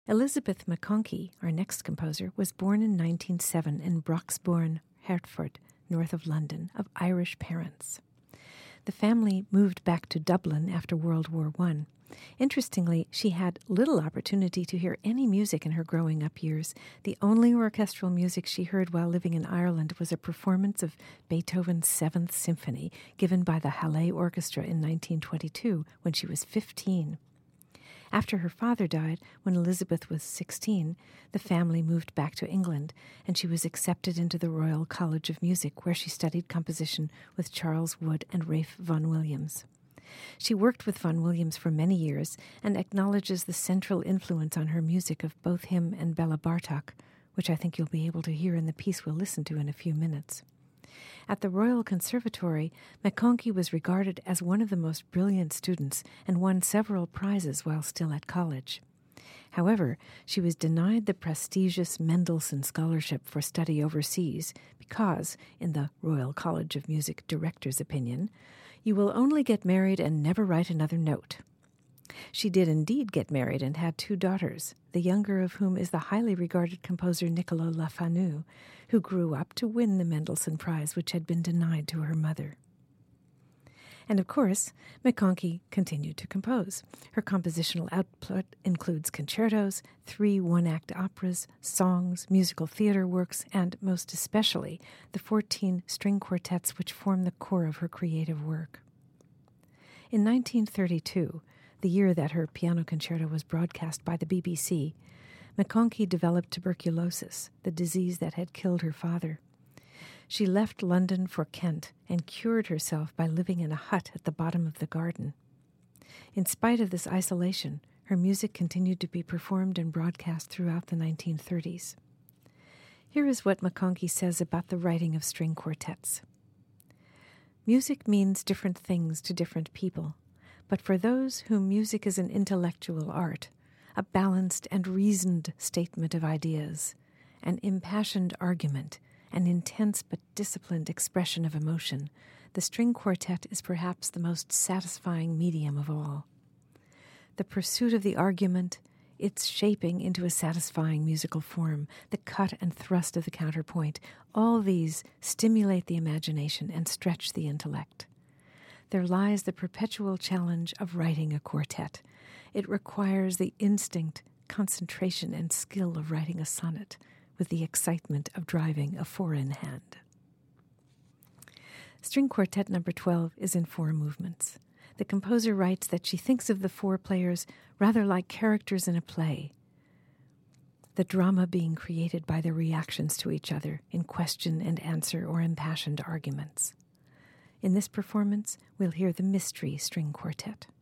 Elizabeth McConkie, our next composer, was born in 1907 in Broxbourne, Hertford, north of London, of Irish parents. The family moved back to Dublin after World War I. Interestingly, she had little opportunity to hear any music in her growing up years. The only orchestral music she heard while living in Ireland was a performance of Beethoven's Seventh Symphony given by the Halle Orchestra in 1922 when she was 15. After her father died, when Elizabeth was 16, the family moved back to England, and she was accepted into the Royal College of Music, where she studied composition with Charles Wood and Ralph Vaughan Williams. She worked with Vaughan Williams for many years and acknowledges the central influence on her music of both him and Bela Bartok, which I think you'll be able to hear in the piece we'll listen to in a few minutes. At the Royal Conservatory, McConkie was regarded as one of the most brilliant students and won several prizes while still at college. However, she was denied the prestigious Mendelssohn Scholarship for study overseas because, in the Royal College of Music director's opinion, you will only get married and never write another note. She did indeed get married and had 2 daughters, the younger of whom is the highly regarded composer Niccolo Lafanu, who grew up to win the Mendelssohn Prize, which had been denied to her mother. And of course, McConkie continued to compose. Her compositional output includes concertos, 3 one-act operas, songs, musical theater works, and, most especially, the 14 string quartets which form the core of her creative work. In 1932, the year that her piano concerto was broadcast by the BBC, McConkie developed tuberculosis, the disease that had killed her father. She left London for Kent and cured herself by living in a hut at the bottom of the garden. In spite of this isolation, her music continued to be performed and broadcast throughout the 1930s. Here is what McConkie says about the writing of string quartets. Music means different things to different people, but for those whom music is an intellectual art, a balanced and reasoned statement of ideas, an impassioned argument, an intense but disciplined expression of emotion, the string quartet is perhaps the most satisfying medium of all. The pursuit of the argument, its shaping into a satisfying musical form, the cut and thrust of the counterpoint, all these stimulate the imagination and stretch the intellect. There lies the perpetual challenge of writing a quartet. It requires the instinct, concentration, and skill of writing a sonnet with the excitement of driving a 4-in-hand. String Quartet No. 12 is in 4 movements. The composer writes that she thinks of the 4 players rather like characters in a play, the drama being created by their reactions to each other in question and answer or impassioned arguments. In this performance, we'll hear the Mystery String Quartet.